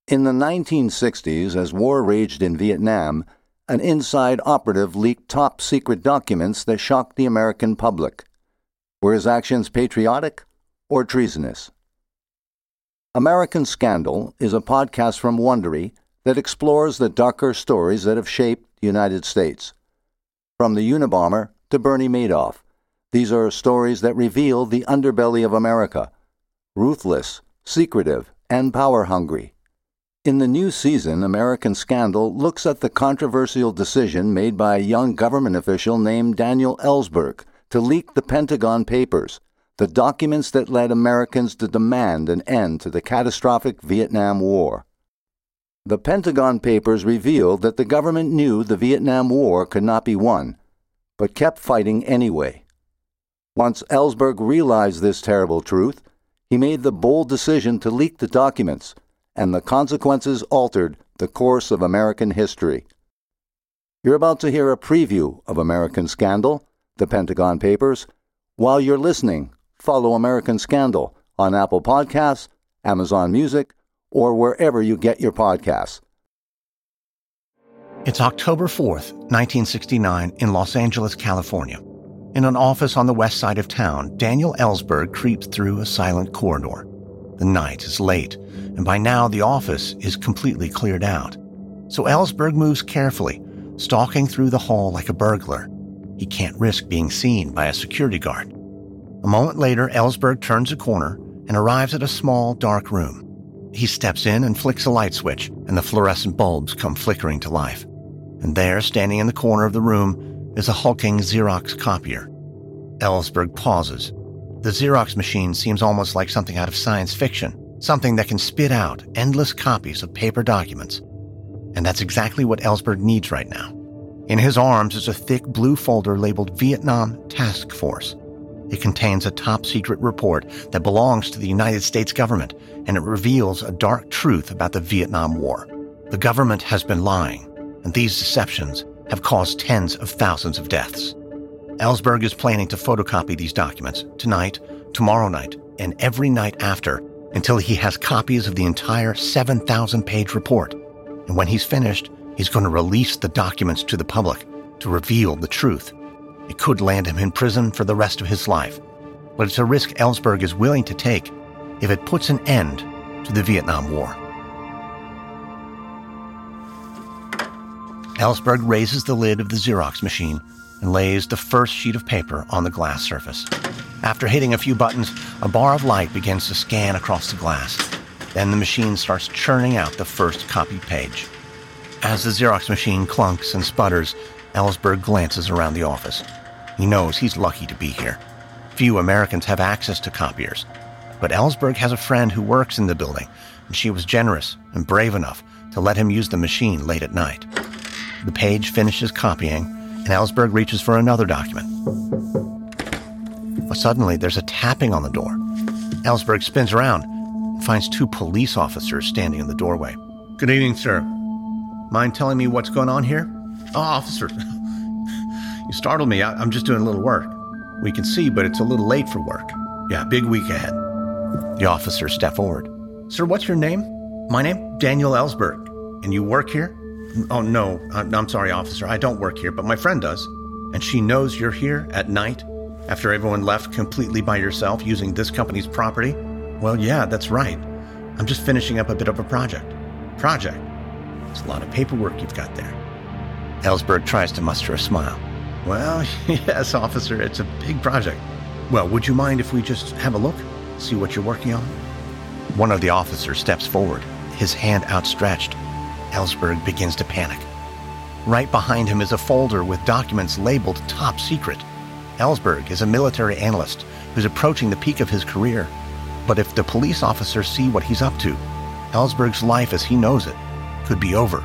In the 1960s, as war raged in Vietnam, an inside operative leaked top-secret documents that shocked the American public. Were his actions patriotic or treasonous? American Scandal is a podcast from Wondery that explores the darker stories that have shaped the United States. From the Unabomber to Bernie Madoff, these are stories that reveal the underbelly of America, ruthless, secretive, and power-hungry. In the new season, American Scandal looks at the controversial decision made by a young government official named Daniel Ellsberg to leak the Pentagon Papers, the documents that led Americans to demand an end to the catastrophic Vietnam War. The Pentagon Papers revealed that the government knew the Vietnam War could not be won, but kept fighting anyway. Once Ellsberg realized this terrible truth, he made the bold decision to leak the documents, and the consequences altered the course of American history. You're about to hear a preview of American Scandal, the Pentagon Papers. While you're listening, follow American Scandal on Apple Podcasts, Amazon Music, or wherever you get your podcasts. It's October 4th, 1969, in Los Angeles, California. In an office on the west side of town, Daniel Ellsberg creeps through a silent corridor. The night is late, and by now the office is completely cleared out. So Ellsberg moves carefully, stalking through the hall like a burglar. He can't risk being seen by a security guard. A moment later, Ellsberg turns a corner and arrives at a small, dark room. He steps in and flicks a light switch, and the fluorescent bulbs come flickering to life. And there, standing in the corner of the room, is a hulking Xerox copier. Ellsberg pauses. The Xerox machine seems almost like something out of science fiction, something that can spit out endless copies of paper documents. And that's exactly what Ellsberg needs right now. In his arms is a thick blue folder labeled Vietnam Task Force. It contains a top-secret report that belongs to the United States government, and it reveals a dark truth about the Vietnam War. The government has been lying, and these deceptions have caused tens of thousands of deaths. Ellsberg is planning to photocopy these documents tonight, tomorrow night, and every night after until he has copies of the entire 7,000-page report. And when he's finished, he's going to release the documents to the public to reveal the truth. It could land him in prison for the rest of his life, but it's a risk Ellsberg is willing to take if it puts an end to the Vietnam War. Ellsberg raises the lid of the Xerox machine and lays the first sheet of paper on the glass surface. After hitting a few buttons, a bar of light begins to scan across the glass. Then the machine starts churning out the first copied page. As the Xerox machine clunks and sputters, Ellsberg glances around the office. He knows he's lucky to be here. Few Americans have access to copiers. But Ellsberg has a friend who works in the building, and she was generous and brave enough to let him use the machine late at night. The page finishes copying, and Ellsberg reaches for another document. But suddenly, there's a tapping on the door. Ellsberg spins around and finds two police officers standing in the doorway. "Good evening, sir. Mind telling me what's going on here?" "Oh, officer, you startled me. I'm just doing a little work. We can see, but it's a little late for work. Yeah, big week ahead." The officers step forward. "Sir, what's your name?" "My name? Daniel Ellsberg. And you work here?" "Oh, no. I'm sorry, officer. I don't work here, but my friend does." "And she knows you're here at night, after everyone left completely by yourself using this company's property?" "Well, yeah, that's right. I'm just finishing up a bit of a project." "Project? It's a lot of paperwork you've got there." Ellsberg tries to muster a smile. "Well, yes, officer, it's a big project." "Well, would you mind if we just have a look, see what you're working on?" One of the officers steps forward, his hand outstretched. Ellsberg begins to panic. Right behind him is a folder with documents labeled Top Secret. Ellsberg is a military analyst who's approaching the peak of his career. But if the police officers see what he's up to, Ellsberg's life as he knows it could be over.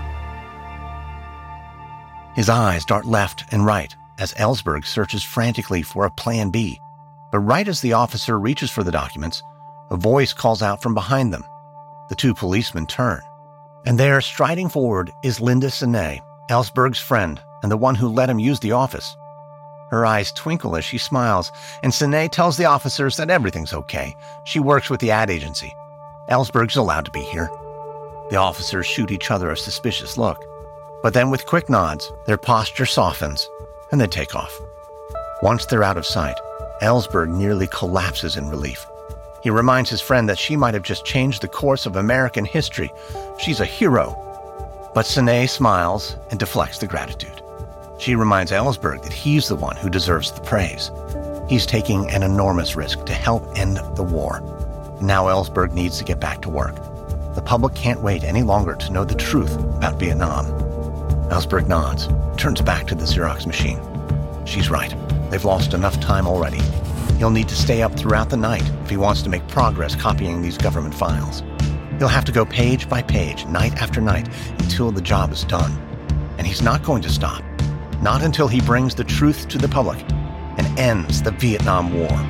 His eyes dart left and right as Ellsberg searches frantically for a plan B. But right as the officer reaches for the documents, a voice calls out from behind them. The two policemen turn. And there, striding forward, is Linda Sine, Ellsberg's friend and the one who let him use the office. Her eyes twinkle as she smiles, and Sine tells the officers that everything's okay. She works with the ad agency. Ellsberg's allowed to be here. The officers shoot each other a suspicious look. But then with quick nods, their posture softens, and they take off. Once they're out of sight, Ellsberg nearly collapses in relief. He reminds his friend that she might have just changed the course of American history. She's a hero. But Sinead smiles and deflects the gratitude. She reminds Ellsberg that he's the one who deserves the praise. He's taking an enormous risk to help end the war. Now Ellsberg needs to get back to work. The public can't wait any longer to know the truth about Vietnam. Ellsberg nods, turns back to the Xerox machine. She's right. They've lost enough time already. He'll need to stay up throughout the night if he wants to make progress copying these government files. He'll have to go page by page, night after night, until the job is done. And he's not going to stop. Not until he brings the truth to the public and ends the Vietnam War.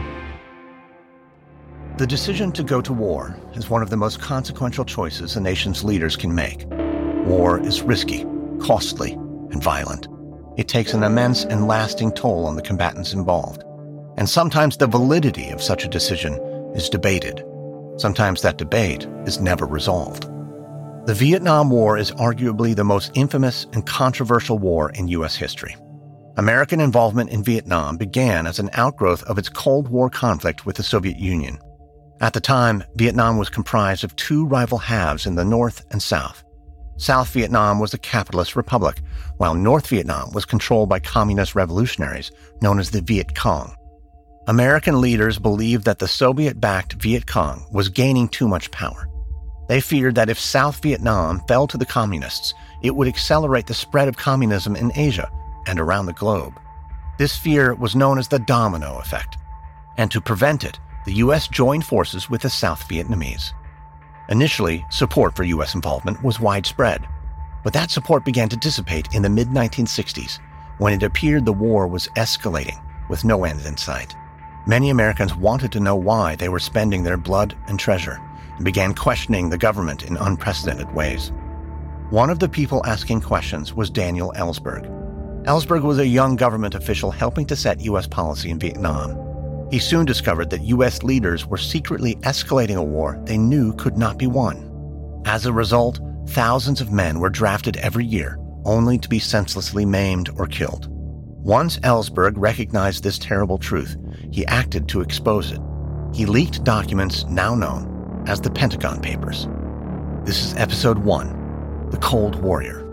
The decision to go to war is one of the most consequential choices a nation's leaders can make. War is risky, costly, and violent. It takes an immense and lasting toll on the combatants involved. And sometimes the validity of such a decision is debated. Sometimes that debate is never resolved. The Vietnam War is arguably the most infamous and controversial war in U.S. history. American involvement in Vietnam began as an outgrowth of its Cold War conflict with the Soviet Union. At the time, Vietnam was comprised of two rival halves in the North and South. South Vietnam was a capitalist republic, while North Vietnam was controlled by communist revolutionaries known as the Viet Cong. American leaders believed that the Soviet-backed Viet Cong was gaining too much power. They feared that if South Vietnam fell to the communists, it would accelerate the spread of communism in Asia and around the globe. This fear was known as the domino effect, and to prevent it, the U.S. joined forces with the South Vietnamese. Initially, support for U.S. involvement was widespread, but that support began to dissipate in the mid-1960s when it appeared the war was escalating with no end in sight. Many Americans wanted to know why they were spending their blood and treasure and began questioning the government in unprecedented ways. One of the people asking questions was Daniel Ellsberg. Ellsberg was a young government official helping to set U.S. policy in Vietnam. He soon discovered that U.S. leaders were secretly escalating a war they knew could not be won. As a result, thousands of men were drafted every year, only to be senselessly maimed or killed. Once Ellsberg recognized this terrible truth, he acted to expose it. He leaked documents now known as the Pentagon Papers. This is Episode 1, The Cold Warrior.